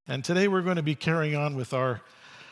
And today we're going to be carrying on with our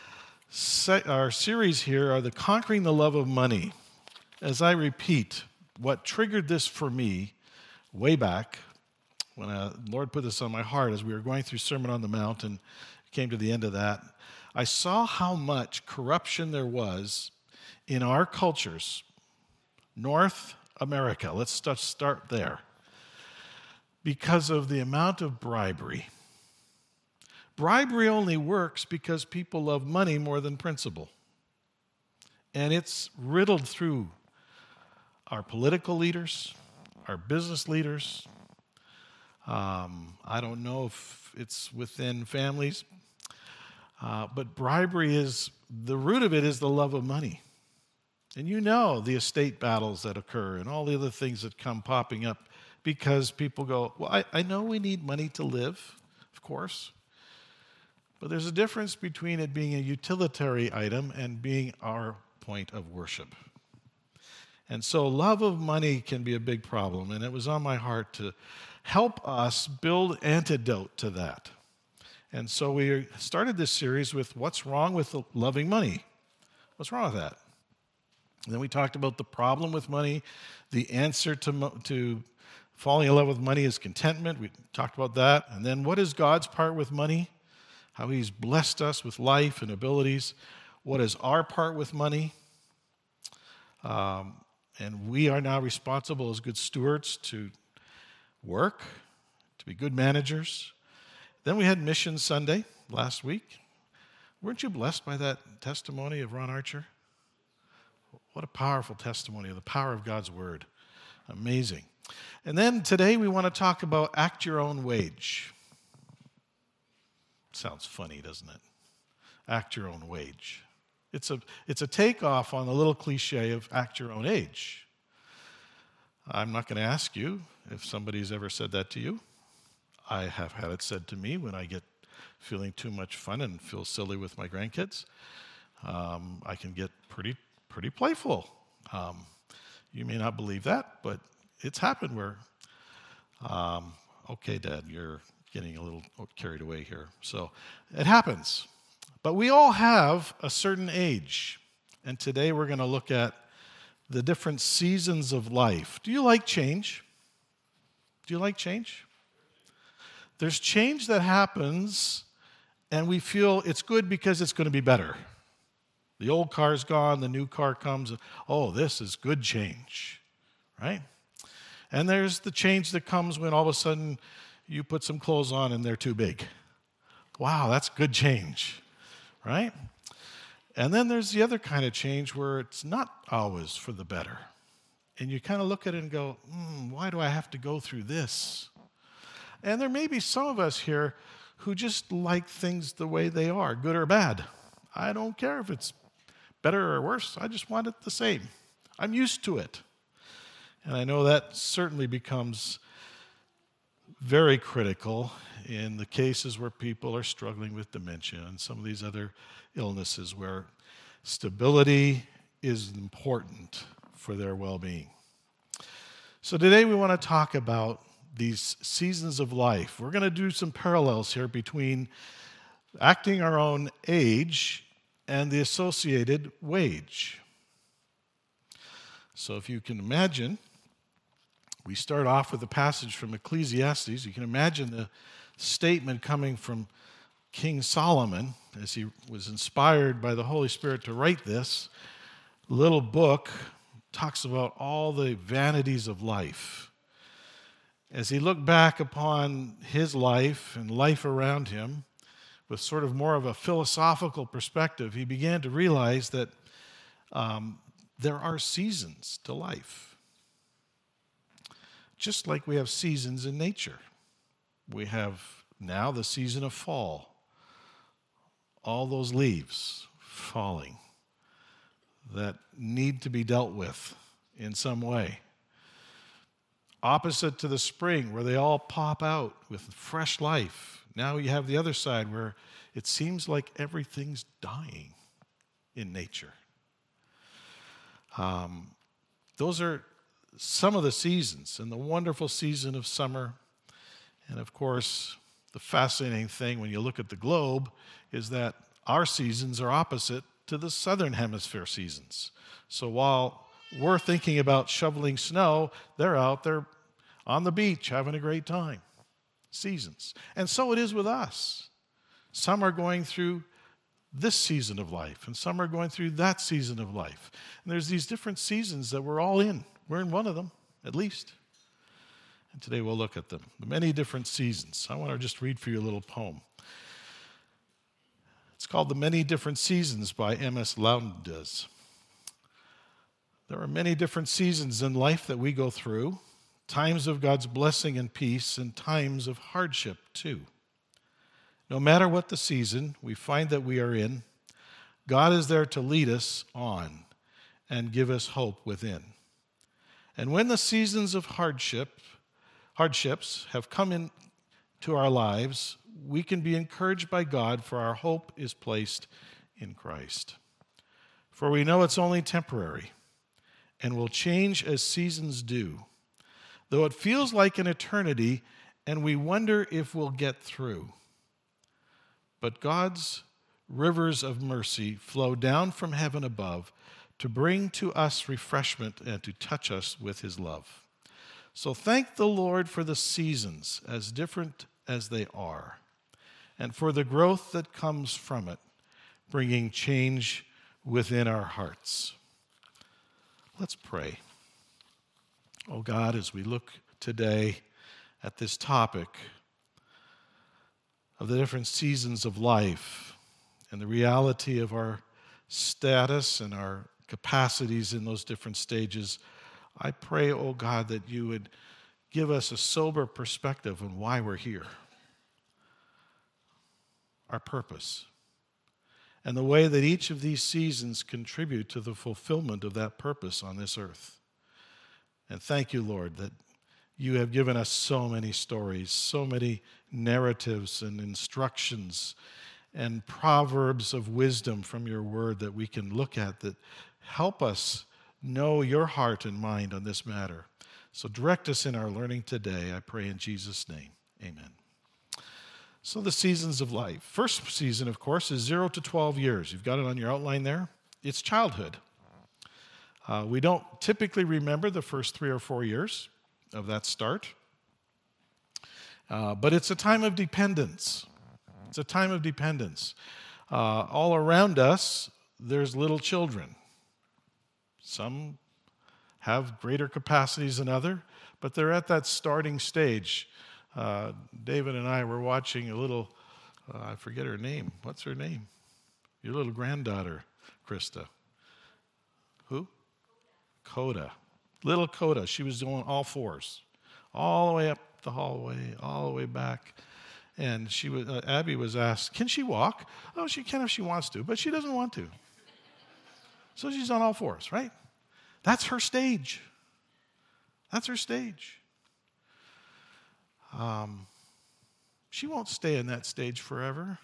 series here, the Conquering the Love of Money. As I repeat, what triggered this for me way back when the Lord put this on my heart as we were going through Sermon on the Mount and came to the end of that, I saw how much corruption there was in our cultures, North America. Let's start there. Because of the amount of bribery. Bribery only works because people love money more than principle. And it's riddled through our political leaders, our business leaders. I don't know if it's within families, but bribery is, the root of it is the love of money. And you know the estate battles that occur and all the other things that come popping up because people go, well, I know we need money to live, of course. But there's a difference between it being a utilitarian item and being our point of worship. And so love of money can be a big problem, and it was on my heart to help us build antidote to that. And so we started this series with what's wrong with loving money? What's wrong with that? And then we talked about the problem with money. The answer to falling in love with money is contentment. We talked about that. And then what is God's part with money? How he's blessed us with life and abilities. What is our part with money? And we are now responsible as good stewards to work, to be good managers. Then we had Mission Sunday last week. Weren't you blessed by that testimony of Ron Archer? What a powerful testimony of the power of God's Word. Amazing. And then today we want to talk about act your own wage. Sounds funny, doesn't it? Act your own wage. It's a takeoff on the little cliche of act your own age. I'm not going to ask you if somebody's ever said that to you. I have had it said to me when I get feeling too much fun and feel silly with my grandkids. I can get pretty playful. You may not believe that, but it's happened where, okay, Dad, you're getting a little carried away here. So it happens. But we all have a certain age. And today we're going to look at the different seasons of life. Do you like change? Do you like change? There's change that happens, and we feel it's good because it's going to be better. The old car's gone, the new car comes. Oh, this is good change, right? And there's the change that comes when all of a sudden you put some clothes on and they're too big. Wow, that's good change, right? And then there's the other kind of change where it's not always for the better. And you kind of look at it and go, why do I have to go through this? And there may be some of us here who just like things the way they are, good or bad. I don't care if it's better or worse. I just want it the same. I'm used to it. And I know that certainly becomes very critical in the cases where people are struggling with dementia and some of these other illnesses where stability is important for their well-being. So today we want to talk about these seasons of life. We're going to do some parallels here between acting our own age and the associated wage. So if you can imagine, we start off with a passage from Ecclesiastes. You can imagine the statement coming from King Solomon as he was inspired by the Holy Spirit to write this little book. Talks about all the vanities of life. As he looked back upon his life and life around him with sort of more of a philosophical perspective, he began to realize that there are seasons to life. Just like we have seasons in nature. We have now the season of fall. All those leaves falling that need to be dealt with in some way. Opposite to the spring, where they all pop out with fresh life. Now you have the other side where it seems like everything's dying in nature. Those are some of the seasons, and the wonderful season of summer, and of course, The fascinating thing when you look at the globe is that our seasons are opposite to the southern hemisphere seasons. So while we're thinking about shoveling snow, they're out there on the beach having a great time. Seasons. And so it is with us. Some are going through this season of life, and some are going through that season of life. And there's these different seasons that we're all in. We're in one of them, at least. And today we'll look at them. The many different seasons. I want to just read for you a little poem. It's called The Many Different Seasons by M.S. Lowndes. There are many different seasons in life that we go through, times of God's blessing and peace, and times of hardship too. No matter what the season we find that we are in, God is there to lead us on and give us hope within. And when the seasons of hardships have come into our lives, we can be encouraged by God, for our hope is placed in Christ. For we know it's only temporary and will change as seasons do, though it feels like an eternity and we wonder if we'll get through. But God's rivers of mercy flow down from heaven above to bring to us refreshment and to touch us with his love. So thank the Lord for the seasons, as different as they are, and for the growth that comes from it, bringing change within our hearts. Let's pray. Oh God, as we look today at this topic of the different seasons of life and the reality of our status and our capacities in those different stages, I pray, oh God, that you would give us a sober perspective on why we're here, our purpose, and the way that each of these seasons contribute to the fulfillment of that purpose on this earth. And thank you, Lord, that you have given us so many stories, so many narratives and instructions and proverbs of wisdom from your word that we can look at that help us know your heart and mind on this matter. So direct us in our learning today, I pray in Jesus' name. Amen. So the seasons of life. First season, of course, is 0 to 12 years. You've got it on your outline there. It's childhood. We don't typically remember the first 3 or 4 years of that start. But it's a time of dependence. It's a time of dependence. All around us, there's little children. Some have greater capacities than others, but they're at that starting stage. David and I were watching a little, I forget her name. What's her name? Your little granddaughter, Krista. Who? Coda. Little Coda. She was doing all fours, all the way up the hallway, all the way back. And she was, Abby was asked, can she walk? Oh, she can if she wants to, but she doesn't want to. So she's on all fours, right? That's her stage. That's her stage. She won't stay in that stage forever.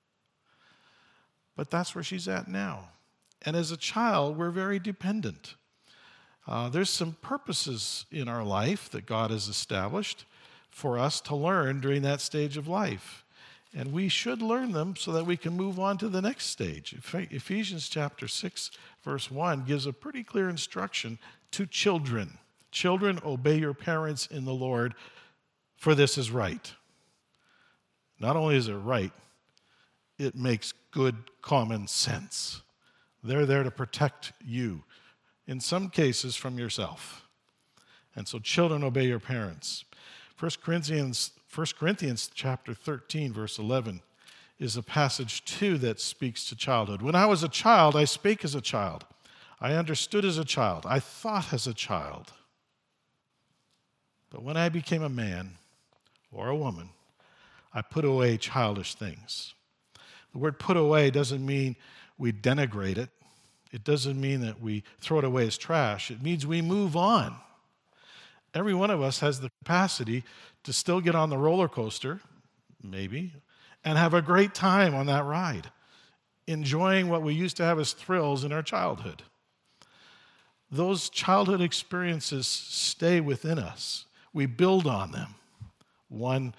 But that's where she's at now. And as a child, we're very dependent. There's some purposes in our life that God has established for us to learn during that stage of life. And we should learn them so that we can move on to the next stage. Ephesians chapter 6, verse 1 gives a pretty clear instruction to children. Children, obey your parents in the Lord, for this is right. Not only is it right, it makes good common sense. They're there to protect you, in some cases from yourself. And so children, obey your parents. 1 Corinthians chapter 13, verse 11 is a passage too that speaks to childhood. When I was a child, I spake as a child. I understood as a child. I thought as a child. But when I became a man or a woman, I put away childish things. The word put away doesn't mean we denigrate it. It doesn't mean that we throw it away as trash. It means we move on. Every one of us has the capacity to still get on the roller coaster, maybe, and have a great time on that ride, enjoying what we used to have as thrills in our childhood. Those childhood experiences stay within us. We build on them. One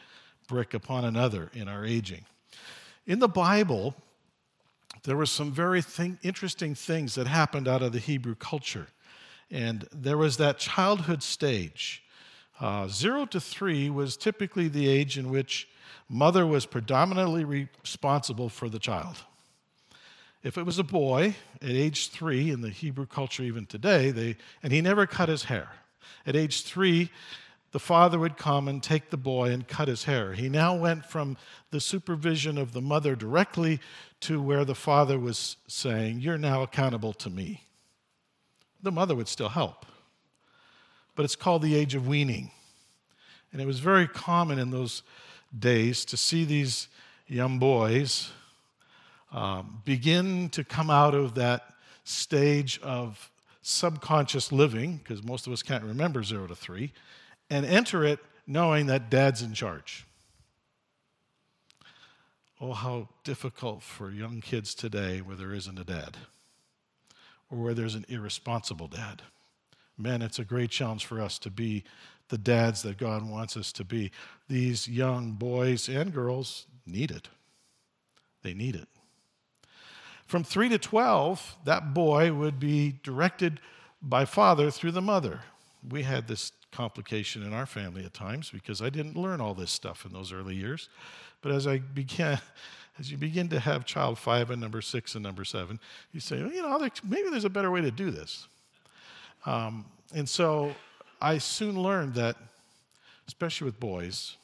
brick upon another in our aging. In the Bible, there were some very interesting things that happened out of the Hebrew culture. And there was that childhood stage. 0 to 3 was typically the age in which mother was predominantly responsible for the child. If it was a boy at age 3, in the Hebrew culture even today, and he never cut his hair. At age 3, the father would come and take the boy and cut his hair. He now went from the supervision of the mother directly to where the father was saying, "You're now accountable to me." The mother would still help. But it's called the age of weaning. And it was very common in those days to see these young boys begin to come out of that stage of subconscious living, because most of us can't remember 0 to 3, and enter it knowing that dad's in charge. Oh, how difficult for young kids today where there isn't a dad, or where there's an irresponsible dad. Man, it's a great challenge for us to be the dads that God wants us to be. These young boys and girls need it. They need it. From 3 to 12, that boy would be directed by father through the mother. We had this complication in our family at times because I didn't learn all this stuff in those early years. But as you begin to have child 5 and number 6 and number 7, you say, well, maybe there's a better way to do this. And so I soon learned that, especially with boys,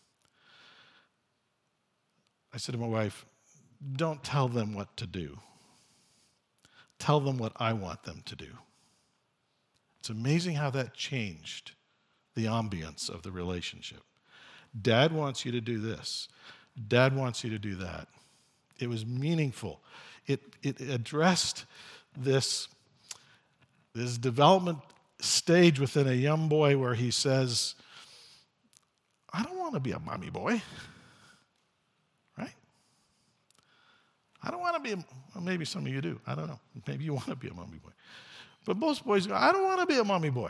I said to my wife, don't tell them what to do. Tell them what I want them to do. It's amazing how that changed the ambience of the relationship. Dad wants you to do this. Dad wants you to do that. It was meaningful. It addressed this development stage within a young boy where he says, I don't want to be a mommy boy. Right? I don't want to be maybe some of you do. I don't know. Maybe you want to be a mommy boy. But most boys go, I don't want to be a mommy boy.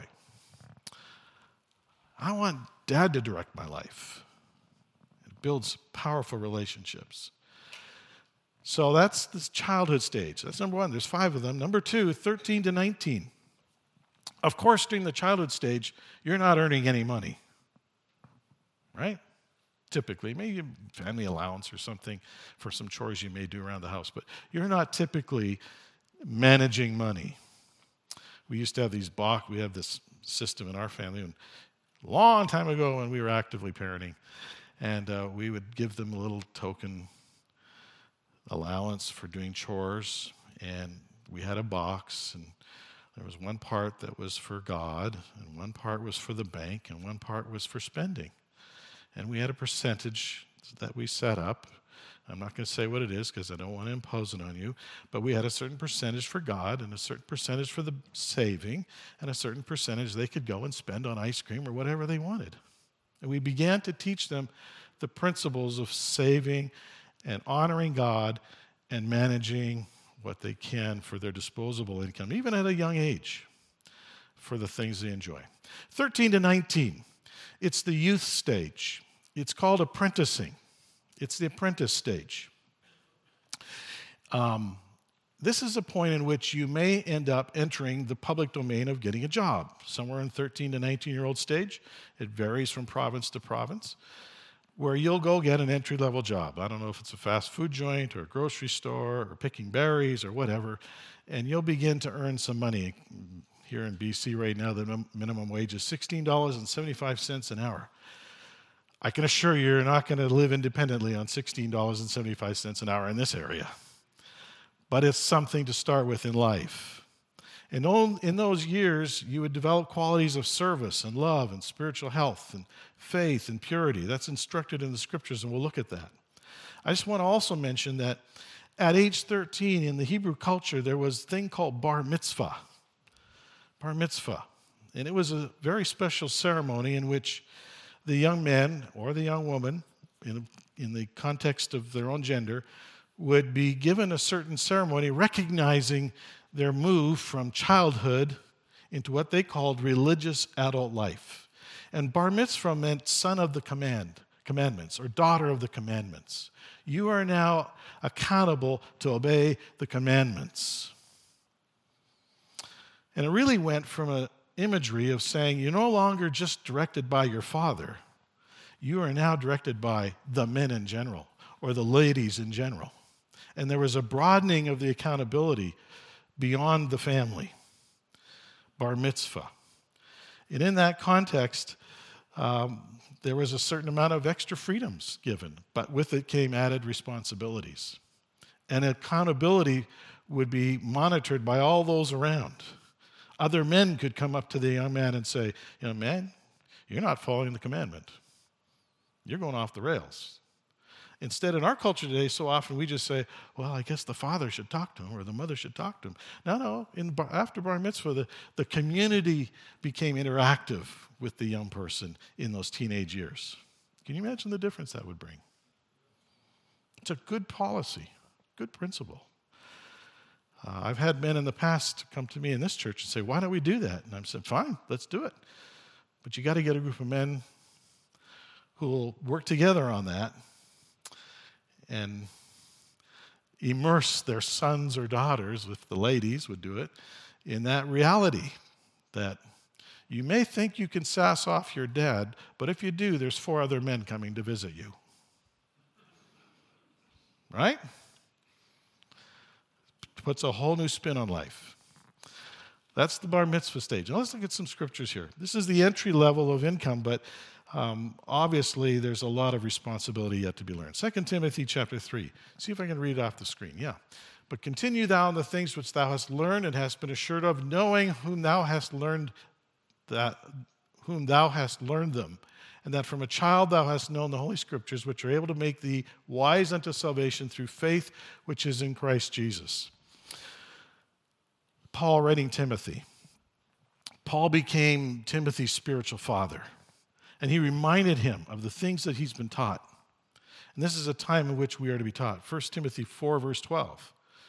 I want dad to direct my life. It builds powerful relationships. So that's this childhood stage. That's number 1. There's 5 of them. Number 2, 13 to 19. Of course, during the childhood stage, you're not earning any money. Right? Typically, maybe a family allowance or something for some chores you may do around the house, but you're not typically managing money. We used to have we have this system in our family a long time ago when we were actively parenting, and we would give them a little token allowance for doing chores, and we had a box, and there was one part that was for God, and one part was for the bank, and one part was for spending. And we had a percentage that we set up. I'm not going to say what it is because I don't want to impose it on you, but we had a certain percentage for God and a certain percentage for the saving and a certain percentage they could go and spend on ice cream or whatever they wanted. And we began to teach them the principles of saving and honoring God and managing what they can for their disposable income, even at a young age, for the things they enjoy. 13 to 19, it's the youth stage. It's called apprenticing. It's the apprentice stage. This is a point in which you may end up entering the public domain of getting a job, somewhere in 13 to 19-year-old stage. It varies from province to province, where you'll go get an entry-level job. I don't know if it's a fast food joint or a grocery store or picking berries or whatever, and you'll begin to earn some money. Here in BC right now, the minimum wage is $16.75 an hour. I can assure you, you're not going to live independently on $16.75 an hour in this area. But it's something to start with in life. And in those years, you would develop qualities of service and love and spiritual health and faith and purity. That's instructed in the scriptures, and we'll look at that. I just want to also mention that at age 13 in the Hebrew culture, there was a thing called bar mitzvah. Bar mitzvah. And it was a very special ceremony in which the young man or the young woman, in the context of their own gender, would be given a certain ceremony recognizing their move from childhood into what they called religious adult life. And bar mitzvah meant son of the command. commandments or daughter of the commandments. You are now accountable to obey the commandments. And it really went from an imagery of saying you're no longer just directed by your father. You are now directed by the men in general or the ladies in general. And there was a broadening of the accountability beyond the family. Bar mitzvah. And in that context, there was a certain amount of extra freedoms given, but with it came added responsibilities. And accountability would be monitored by all those around. Other men could come up to the young man and say, man, you're not following the commandment. You're going off the rails. Instead, in our culture today, so often we just say, well, I guess the father should talk to him or the mother should talk to him. No. After bar mitzvah, the community became interactive with the young person in those teenage years. Can you imagine the difference that would bring? It's a good policy, good principle. I've had men in the past come to me in this church and say, why don't we do that? And I've said, fine, let's do it. But you got to get a group of men who will work together on that and immerse their sons or daughters, if the ladies would do it, in that reality that you may think you can sass off your dad, but if you do, there's 4 other men coming to visit you. Right? Puts a whole new spin on life. That's the bar mitzvah stage. Now let's look at some scriptures here. This is the entry level of income, but obviously there's a lot of responsibility yet to be learned. 2 Timothy chapter 3. See if I can read it off the screen. Yeah. But continue thou in the things which thou hast learned and hast been assured of, knowing whom thou hast learned them, and that from a child thou hast known the Holy Scriptures, which are able to make thee wise unto salvation through faith which is in Christ Jesus. Paul writing Timothy. Paul became Timothy's spiritual father, and he reminded him of the things that he's been taught. And this is a time in which we are to be taught. 1 Timothy 4, verse 12.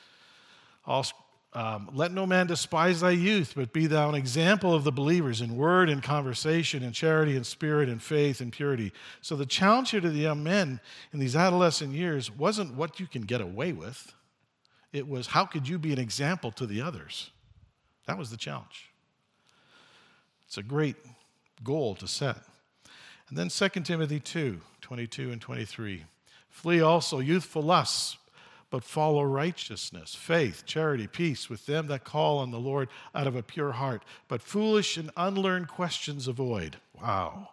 Let no man despise thy youth, but be thou an example of the believers in word and conversation and charity and spirit and faith and purity. So the challenge here to the young men in these adolescent years wasn't what you can get away with. It was how could you be an example to the others? That was the challenge. It's a great goal to set. And then 2 Timothy 2, 22 and 23. Flee also youthful lusts, but follow righteousness, faith, charity, peace with them that call on the Lord out of a pure heart. But foolish and unlearned questions avoid. Wow.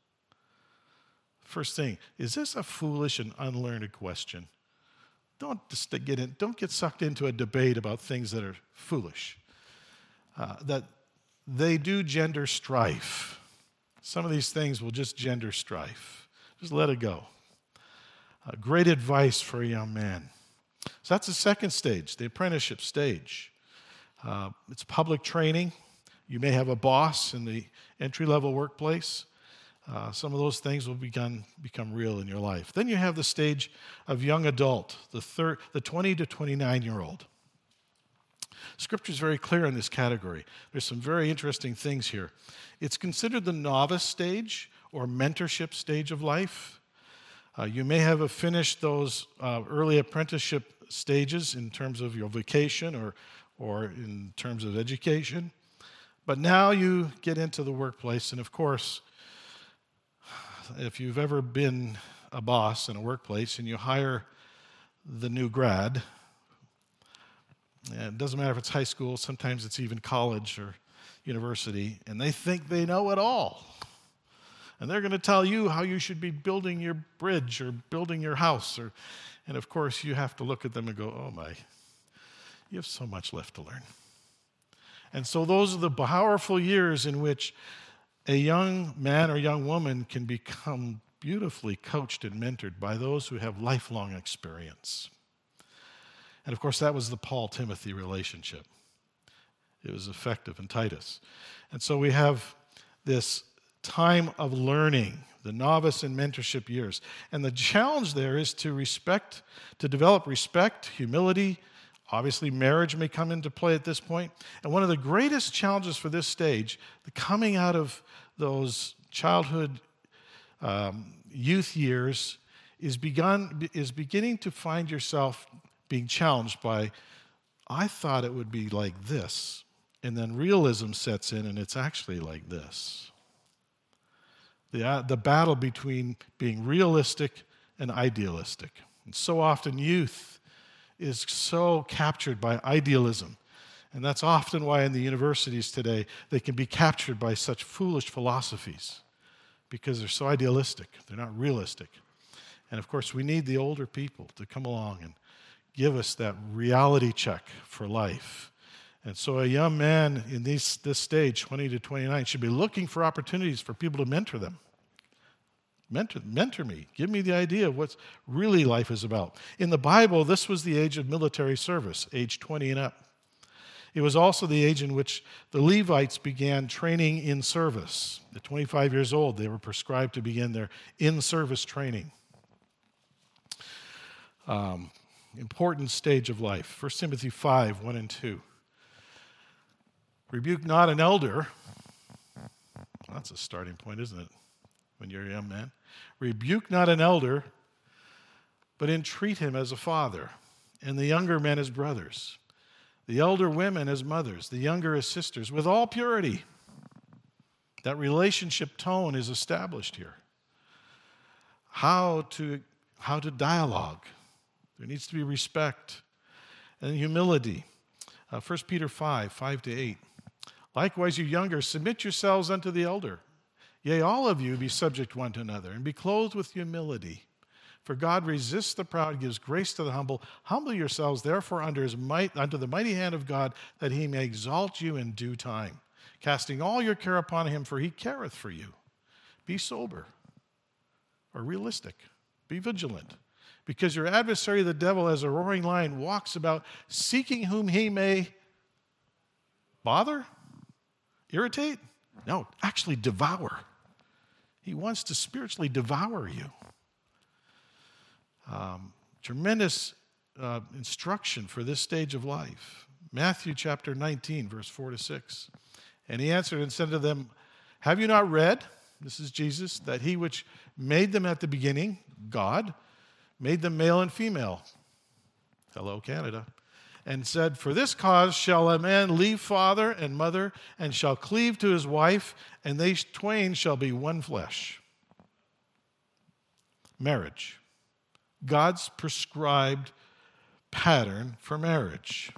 First thing, is this a foolish and unlearned question? Don't get sucked into a debate about things that are foolish. That they do gender strife. Some of these things will just gender strife. Just let it go. Great advice for a young man. So that's the second stage, the apprenticeship stage. It's public training. You may have a boss in the entry-level workplace. Some of those things will become real in your life. Then you have the stage of young adult, the 20 to 29-year-old. Scripture is very clear in this category. There's some very interesting things here. It's considered the novice stage or mentorship stage of life. You may have finished those early apprenticeship stages in terms of your vocation or in terms of education. But now you get into the workplace, and of course, if you've ever been a boss in a workplace and you hire the new grad, it doesn't matter if it's high school, sometimes it's even college or university, and they think they know it all. And they're going to tell you how you should be building your bridge or building your house. And of course, you have to look at them and go, oh my, you have so much left to learn. And so those are the powerful years in which a young man or young woman can become beautifully coached and mentored by those who have lifelong experience. And of course, that was the Paul-Timothy relationship. It was effective in Titus. And so we have this time of learning, the novice and mentorship years. And the challenge there is to develop respect, humility. Obviously, marriage may come into play at this point. And one of the greatest challenges for this stage, the coming out of those childhood youth years is beginning to find yourself being challenged by, I thought it would be like this. And then realism sets in and it's actually like this. The battle between being realistic and idealistic. And so often youth is so captured by idealism. And that's often why in the universities today they can be captured by such foolish philosophies because they're so idealistic. They're not realistic. And of course, we need the older people to come along and give us that reality check for life. And so a young man in this stage, 20 to 29, should be looking for opportunities for people to mentor them. Mentor me. Give me the idea of what really life is about. In the Bible, this was the age of military service, age 20 and up. It was also the age in which the Levites began training in service. At 25 years old, they were prescribed to begin their in-service training. Important stage of life. 1 Timothy 5, 1 and 2. Rebuke not an elder. That's a starting point, isn't it? When you're a young man. Rebuke not an elder, but entreat him as a father, and the younger men as brothers, the elder women as mothers, the younger as sisters, with all purity. That relationship tone is established here. How to dialogue. There needs to be respect and humility. 1 Peter 5, 5 to 8. Likewise, you younger, submit yourselves unto the elder. Yea, all of you be subject one to another, and be clothed with humility. For God resists the proud, gives grace to the humble. Humble yourselves, therefore, under the mighty hand of God, that he may exalt you in due time, casting all your care upon him, for he careth for you. Be sober, or realistic. Be vigilant, because your adversary, the devil, as a roaring lion, walks about, seeking whom he may bother, irritate. No, actually devour. He wants to spiritually devour you. Tremendous instruction for this stage of life. Matthew chapter 19, verse 4 to 6. And he answered and said to them, have you not read, this is Jesus, that he which made them at the beginning, God, made them male and female? Hello, Canada. And said, for this cause shall a man leave father and mother, and shall cleave to his wife, and they twain shall be one flesh. Marriage. God's prescribed pattern for marriage.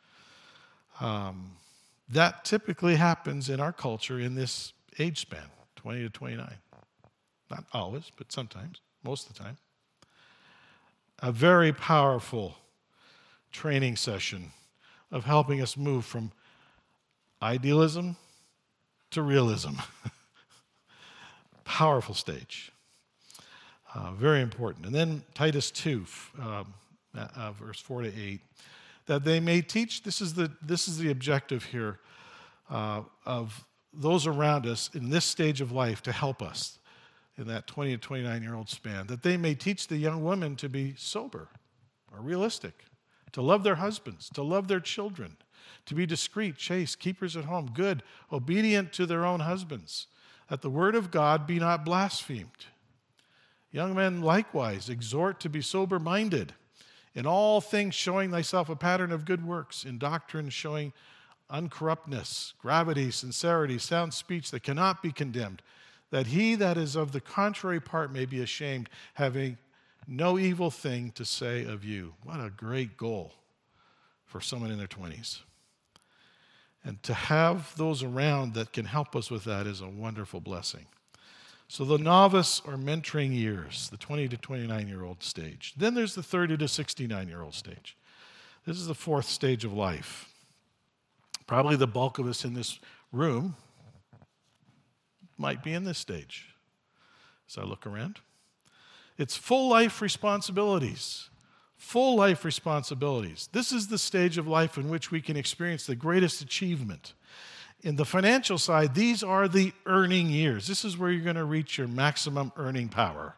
That typically happens in our culture in this age span, 20 to 29. Not always, but sometimes, most of the time. A very powerful training session of helping us move from idealism to realism. Powerful stage. Very important. And then Titus 2, verse 4 to 8, that they may teach, this is the objective here of those around us in this stage of life to help us in that 20 to 29-year-old span, that they may teach the young women to be sober or realistic, to love their husbands, to love their children, to be discreet, chaste, keepers at home, good, obedient to their own husbands, that the word of God be not blasphemed. Young men likewise exhort to be sober-minded, in all things showing thyself a pattern of good works, in doctrine showing uncorruptness, gravity, sincerity, sound speech that cannot be condemned, that he that is of the contrary part may be ashamed, having no evil thing to say of you. What a great goal for someone in their 20s. And to have those around that can help us with that is a wonderful blessing. So the novice or mentoring years, the 20 to 29-year-old stage. Then there's the 30 to 69-year-old stage. This is the fourth stage of life. Probably the bulk of us in this room might be in this stage as I look around. It's full life responsibilities. Full life responsibilities. This is the stage of life in which we can experience the greatest achievement. In the financial side, these are the earning years. This is where you're going to reach your maximum earning power.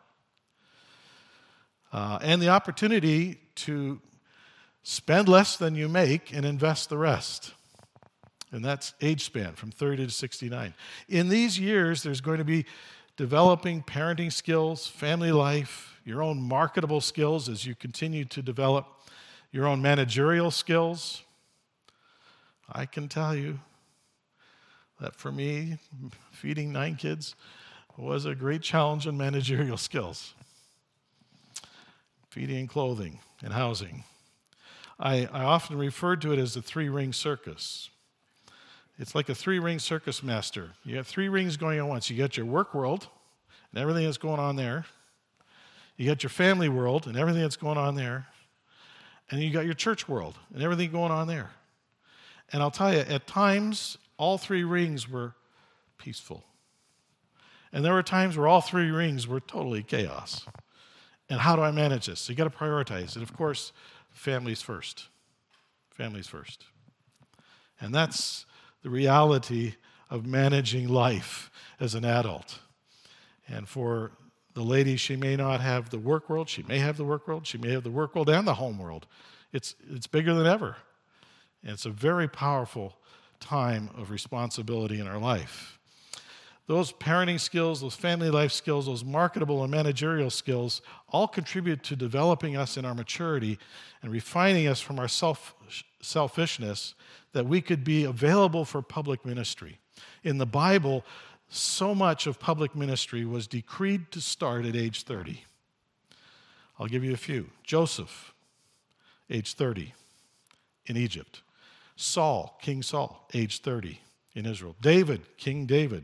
And the opportunity to spend less than you make and invest the rest. And that's age span from 30 to 69. In these years, there's going to be developing parenting skills, family life, your own marketable skills as you continue to develop your own managerial skills. I can tell you that for me, feeding 9 kids was a great challenge in managerial skills. Feeding and clothing and housing. I often referred to it as the 3-ring circus. It's like a 3-ring circus master. You have 3 rings going on once. You got your work world and everything that's going on there. You got your family world and everything that's going on there. And you got your church world and everything going on there. And I'll tell you, at times, all 3 rings were peaceful. And there were times where all 3 rings were totally chaos. And how do I manage this? So you got to prioritize. And of course, families first. Families first. And that's the reality of managing life as an adult. And for the lady, she may not have the work world. She may have the work world. She may have the work world and the home world. It's bigger than ever. And it's a very powerful time of responsibility in our life. Those parenting skills, those family life skills, those marketable and managerial skills all contribute to developing us in our maturity and refining us from our selfishness that we could be available for public ministry. In the Bible, so much of public ministry was decreed to start at age 30. I'll give you a few. Joseph, age 30 in Egypt. Saul, King Saul, age 30 in Israel. David, King David,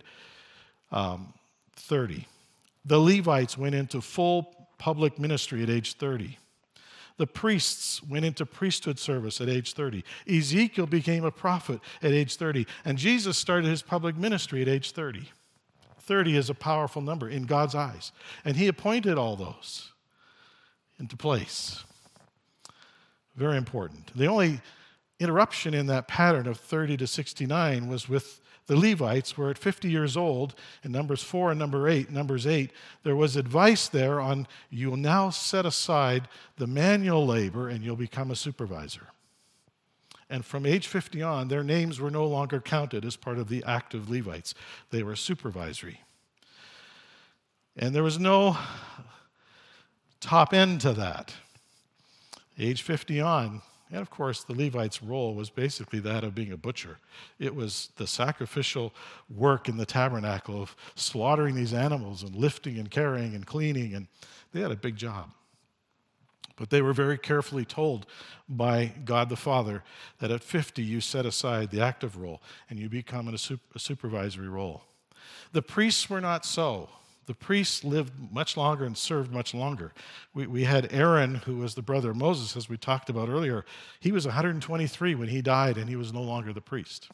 30. The Levites went into full public ministry at age 30. The priests went into priesthood service at age 30. Ezekiel became a prophet at age 30. And Jesus started his public ministry at age 30. 30 is a powerful number in God's eyes. And he appointed all those into place. Very important. The only interruption in that pattern of 30 to 69 was with the Levites, were at 50 years old, in Numbers 4 and Numbers 8, there was advice there on you will now set aside the manual labor and you'll become a supervisor. And from age 50 on, their names were no longer counted as part of the active Levites. They were supervisory. And there was no top end to that. Age 50 on, and of course, the Levite's role was basically that of being a butcher. It was the sacrificial work in the tabernacle of slaughtering these animals and lifting and carrying and cleaning, and they had a big job. But they were very carefully told by God the Father that at 50 you set aside the active role and you become in a supervisory role. The priests were not so. The priests lived much longer and served much longer. We had Aaron, who was the brother of Moses, as we talked about earlier. He was 123 when he died, and he was no longer the priest.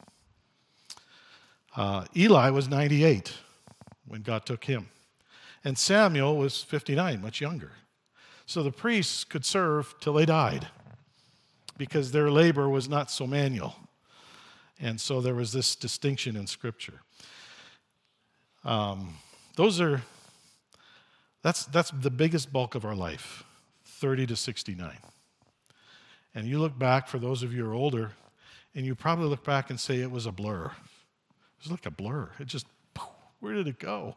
Eli was 98 when God took him. And Samuel was 59, much younger. So the priests could serve till they died because their labor was not so manual. And so there was this distinction in Scripture. That's the biggest bulk of our life, 30 to 69. And you look back, for those of you who are older, and you probably look back and say it was a blur. It was like a blur. It just, where did it go?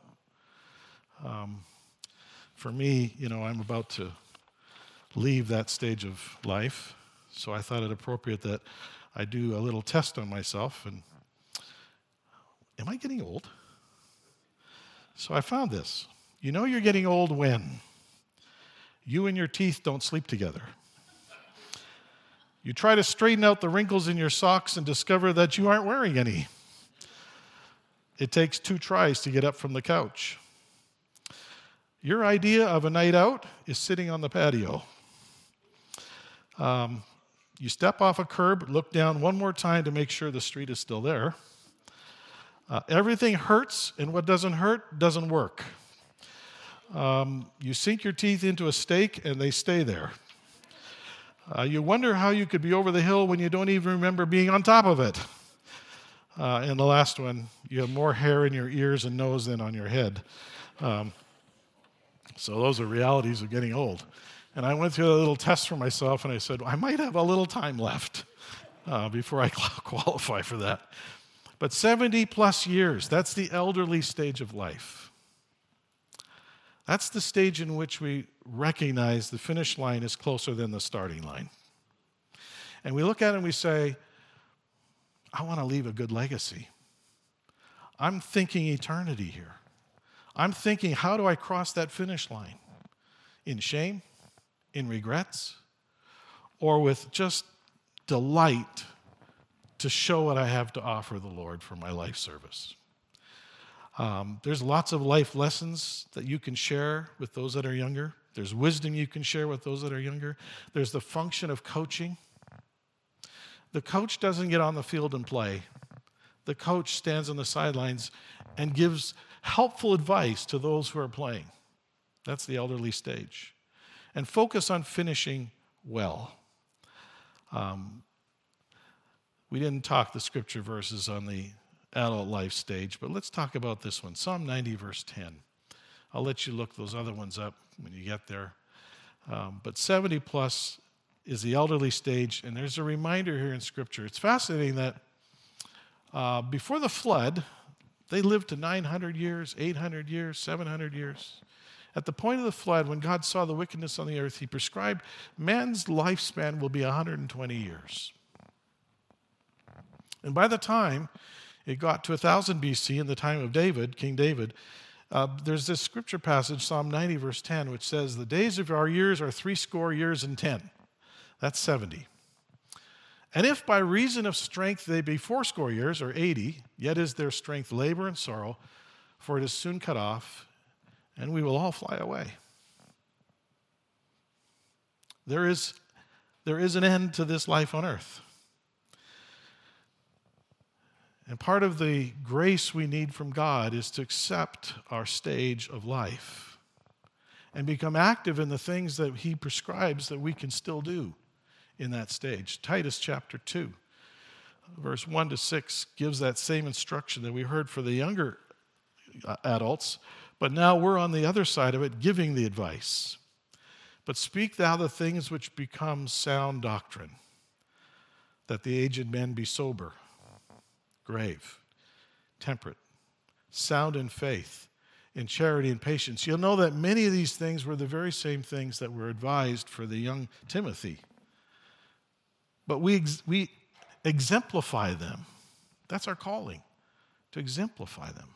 For me, I'm about to leave that stage of life, so I thought it appropriate that I do a little test on myself. And am I getting old? So I found this. You know you're getting old when you and your teeth don't sleep together. You try to straighten out the wrinkles in your socks and discover that you aren't wearing any. It takes 2 tries to get up from the couch. Your idea of a night out is sitting on the patio. You step off a curb, look down one more time to make sure the street is still there. Everything hurts, and what doesn't hurt doesn't work. You sink your teeth into a steak, and they stay there. You wonder how you could be over the hill when you don't even remember being on top of it. And the last one, you have more hair in your ears and nose than on your head. So those are realities of getting old. And I went through a little test for myself, and I said, I might have a little time left before I qualify for that. But 70 plus years, that's the elderly stage of life. That's the stage in which we recognize the finish line is closer than the starting line. And we look at it and we say, I want to leave a good legacy. I'm thinking eternity here. I'm thinking, how do I cross that finish line? In shame? In regrets? Or with just delight to show what I have to offer the Lord for my life service? There's lots of life lessons that you can share with those that are younger. There's wisdom you can share with those that are younger. There's the function of coaching. The coach doesn't get on the field and play. The coach stands on the sidelines and gives helpful advice to those who are playing. That's the elderly stage. And focus on finishing well. We didn't talk the scripture verses on the adult life stage, but let's talk about this one. Psalm 90, verse 10. I'll let you look those other ones up when you get there. But 70 plus is the elderly stage, and there's a reminder here in Scripture. It's fascinating that before the flood, they lived to 900 years, 800 years, 700 years. At the point of the flood, when God saw the wickedness on the earth, he prescribed man's lifespan will be 120 years. And by the time it got to 1000 BC, in the time of David, King David, there's this scripture passage, Psalm 90, verse 10, which says, the days of our years are 80 years and 10. That's 70. And if by reason of strength they be 80 years, or 80, yet is their strength labor and sorrow, for it is soon cut off, and we will all fly away. There is an end to this life on earth. And part of the grace we need from God is to accept our stage of life and become active in the things that he prescribes that we can still do in that stage. Titus chapter 2, verse 1 to 6 gives that same instruction that we heard for the younger adults, but now we're on the other side of it giving the advice. But speak thou the things which become sound doctrine, that the aged men be sober, grave, temperate, sound in faith, in charity and patience. You'll know that many of these things were the very same things that were advised for the young Timothy. But we exemplify them. That's our calling, to exemplify them.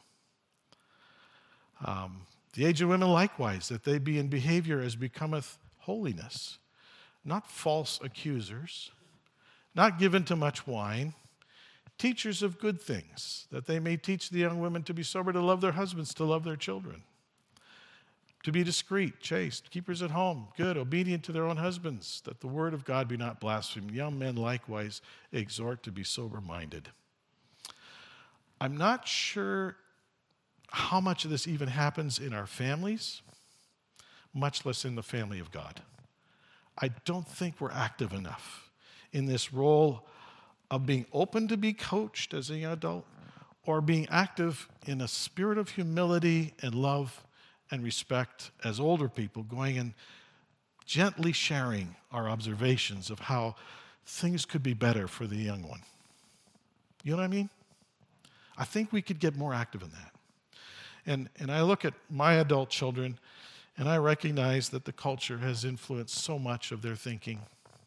The aged women likewise, that they be in behavior as becometh holiness, not false accusers, not given to much wine, teachers of good things, that they may teach the young women to be sober, to love their husbands, to love their children, to be discreet, chaste, keepers at home, good, obedient to their own husbands, that the word of God be not blasphemed. Young men likewise exhort to be sober-minded. I'm not sure how much of this even happens in our families, much less in the family of God. I don't think we're active enough in this role of being open to be coached as a young adult, or being active in a spirit of humility and love and respect as older people, going and gently sharing our observations of how things could be better for the young one. You know what I mean? I think we could get more active in that. And I look at my adult children, and I recognize that the culture has influenced so much of their thinking.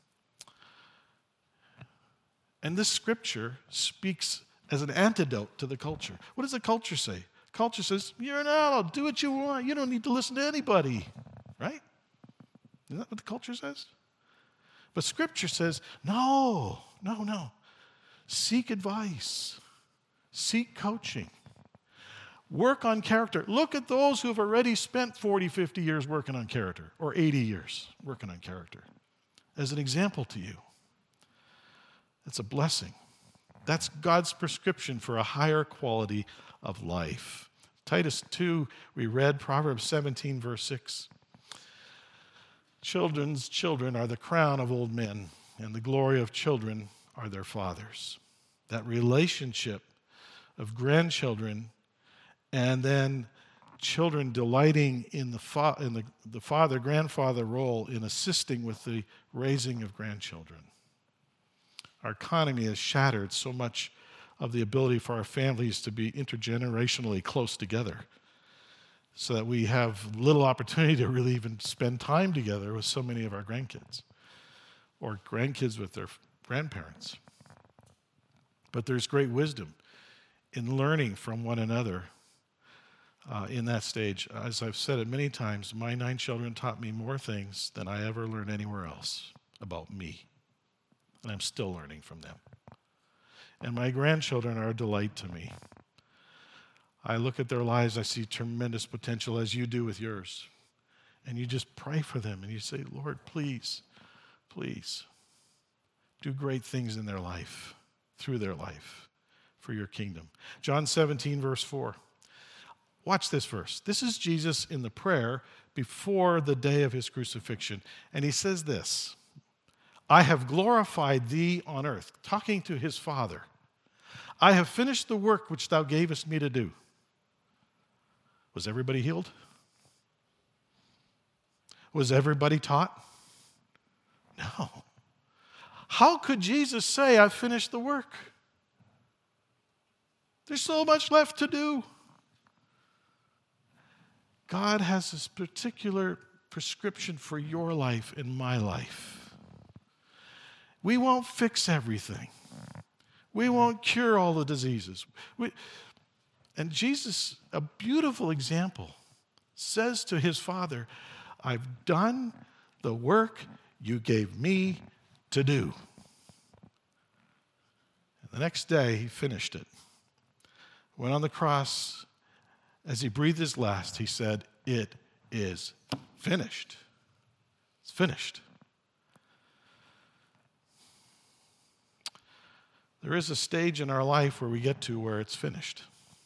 And this scripture speaks as an antidote to the culture. What does the culture say? Culture says, you're an adult, do what you want. You don't need to listen to anybody, right? Isn't that what the culture says? But scripture says, no. Seek advice. Seek coaching. Work on character. Look at those who have already spent 40, 50 years working on character, or 80 years working on character, as an example to you. It's a blessing. That's God's prescription for a higher quality of life. Titus 2, we read Proverbs 17, verse 6. Children's children are the crown of old men, and the glory of children are their fathers. That relationship of grandchildren and then children delighting in the father-grandfather role in assisting with the raising of grandchildren. Our economy has shattered so much of the ability for our families to be intergenerationally close together. so that we have little opportunity to really even spend time together with so many of our grandkids or grandkids with their grandparents. But there's great wisdom in learning from one another in that stage. As I've said it many times, my 9 children taught me more things than I ever learned anywhere else about me. And I'm still learning from them. And my grandchildren are a delight to me. I look at their lives, I see tremendous potential, as you do with yours. And you just pray for them and you say, Lord, please, please, do great things in their life, through their life, for your kingdom. John 17, verse 4. Watch this verse. This is Jesus in the prayer before the day of his crucifixion. And he says this, I have glorified thee on earth, talking to his Father. I have finished the work which thou gavest me to do. Was everybody healed? Was everybody taught? No. How could Jesus say, I've finished the work? There's so much left to do. God has this particular prescription for your life and my life. We won't fix everything. We won't cure all the diseases. And Jesus, a beautiful example, says to his Father, I've done the work you gave me to do. And the next day, he finished it. Went on the cross. As he breathed his last, he said, it is finished. It's finished. There is a stage in our life where we get to where it's finished.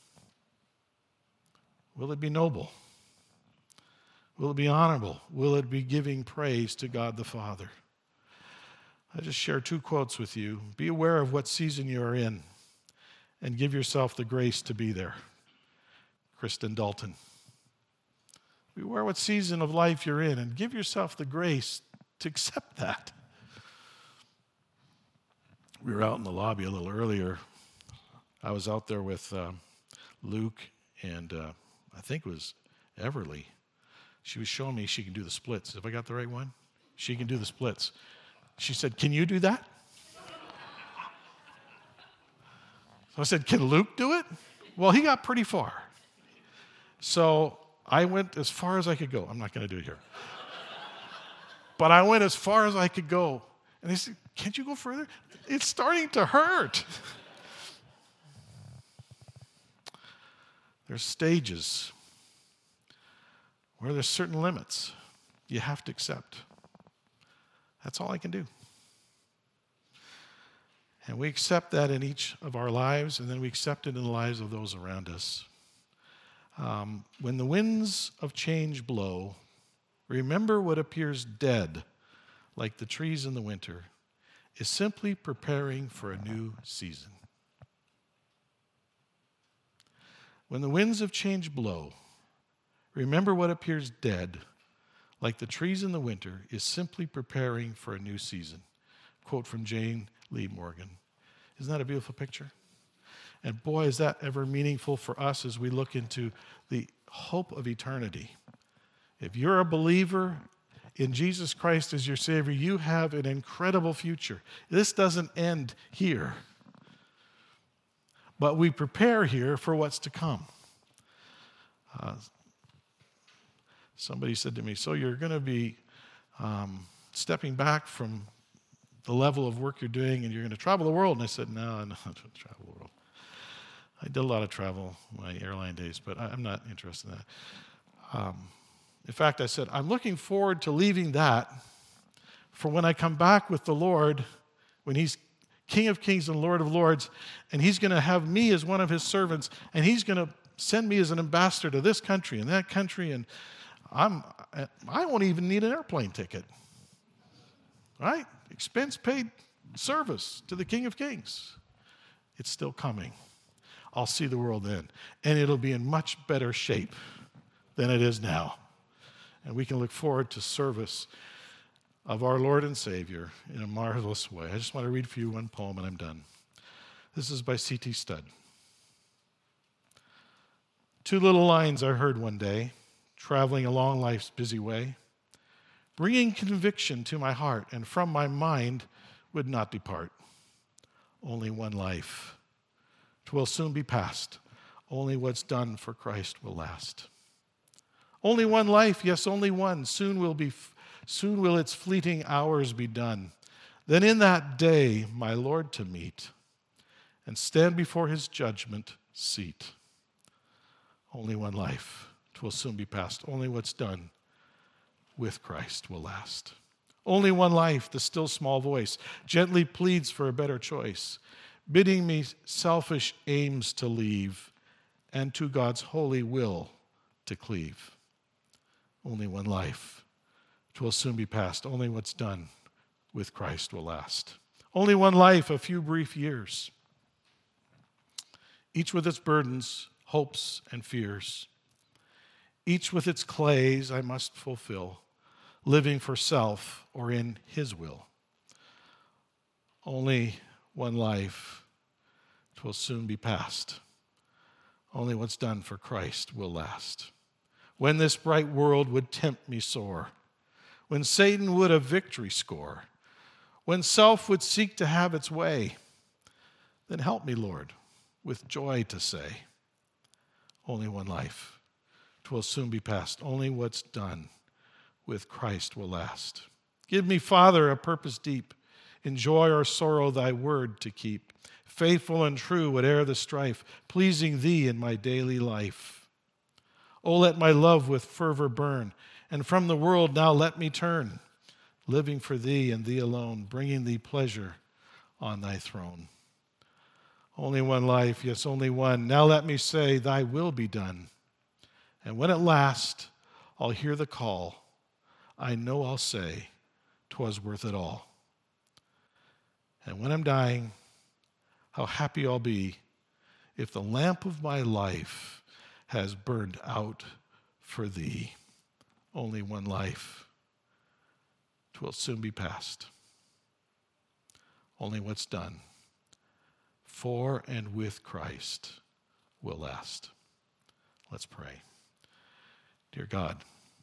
Will it be noble? Will it be honorable? Will it be giving praise to God the Father? I just share 2 quotes with you. Be aware of what season you are in and give yourself the grace to be there. Kristen Dalton. Be aware what season of life you're in and give yourself the grace to accept that. We were out in the lobby a little earlier. I was out there with Luke and I think it was Everly. She was showing me she can do the splits. Have I got the right one? She can do the splits. She said, can you do that? So I said, can Luke do it? Well, he got pretty far. So I went as far as I could go. I'm not going to do it here. But I went as far as I could go. And they said, can't you go further? It's starting to hurt. There's stages where there's certain limits you have to accept. That's all I can do. And we accept that in each of our lives, and then we accept it in the lives of those around us. When the winds of change blow, remember what appears dead, like the trees in the winter, is simply preparing for a new season. When the winds of change blow, remember what appears dead, like the trees in the winter, is simply preparing for a new season. Quote from Jane Lee Morgan. Isn't that a beautiful picture? And boy, is that ever meaningful for us as we look into the hope of eternity. If you're a believer in Jesus Christ as your Savior, you have an incredible future. This doesn't end here. But we prepare here for what's to come. Somebody said to me, so you're going to be stepping back from the level of work you're doing and you're going to travel the world? And I said, no, I'm not going to travel the world. I did a lot of travel in my airline days, but I'm not interested in that. In fact, I said, I'm looking forward to leaving that for when I come back with the Lord, when he's King of Kings and Lord of Lords, and he's going to have me as one of his servants, and he's going to send me as an ambassador to this country and that country, and I won't even need an airplane ticket. Right? Expense paid service to the King of Kings. It's still coming. I'll see the world then, and it'll be in much better shape than it is now. And we can look forward to service of our Lord and Savior in a marvelous way. I just want to read for you one poem and I'm done. This is by C.T. Studd. Two little lines I heard one day, traveling along life's busy way, bringing conviction to my heart, and from my mind would not depart. Only one life, 'twill soon be past. Only what's done for Christ will last. Only one life, yes, only one. Soon will its fleeting hours be done. Then in that day my Lord to meet and stand before his judgment seat. Only one life, 'twill soon be past. Only what's done with Christ will last. Only one life, the still small voice gently pleads for a better choice, bidding me selfish aims to leave and to God's holy will to cleave. Only one life, 'twill soon be past. Only what's done with Christ will last. Only one life, a few brief years, each with its burdens, hopes, and fears, each with its clays I must fulfill, living for self or in his will. Only one life, 'twill soon be past. Only what's done for Christ will last. When this bright world would tempt me sore, when Satan would a victory score, when self would seek to have its way, then help me, Lord, with joy to say, only one life, 'twill soon be past. Only what's done with Christ will last. Give me, Father, a purpose deep, in joy or sorrow thy word to keep, faithful and true whate'er the strife, pleasing thee in my daily life. Oh, let my love with fervor burn, and from the world now let me turn, living for thee and thee alone, bringing thee pleasure on thy throne. Only one life, yes, only one. Now let me say, thy will be done. And when at last I'll hear the call, I know I'll say, 'twas worth it all. And when I'm dying, how happy I'll be if the lamp of my life has burned out for thee. Only one life, 'twill soon be past. Only what's done for and with Christ will last. Let's pray. Dear God,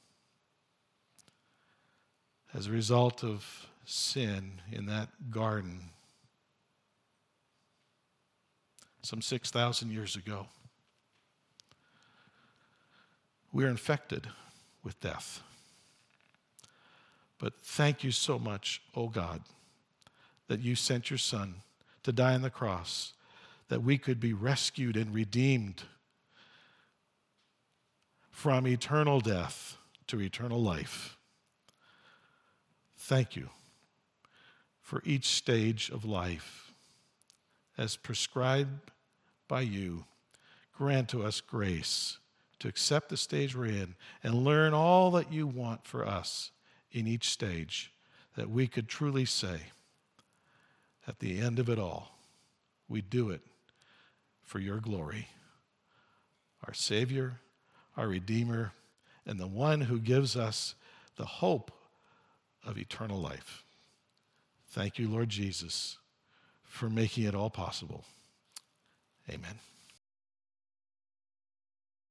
as a result of sin in that garden some 6,000 years ago, we are infected with death. But thank you so much, oh God, that you sent your Son to die on the cross, that we could be rescued and redeemed from eternal death to eternal life. Thank you for each stage of life as prescribed by you. Grant to us grace to accept the stage we're in and learn all that you want for us in each stage, that we could truly say at the end of it all, we do it for your glory. Our Savior, our Redeemer, and the one who gives us the hope of eternal life. Thank you, Lord Jesus, for making it all possible. Amen.